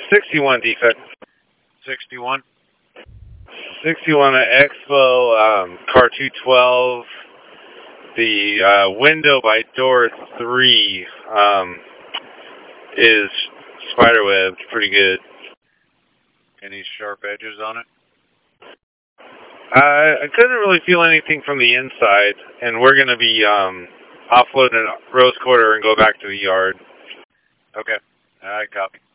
61 defect. 61. 61 at Expo, car 212. The window by door 3 is spiderwebbed pretty good. Any sharp edges on it? I couldn't really feel anything from the inside, and we're going to be offloading Rose Quarter and go back to the yard. Okay. I copy.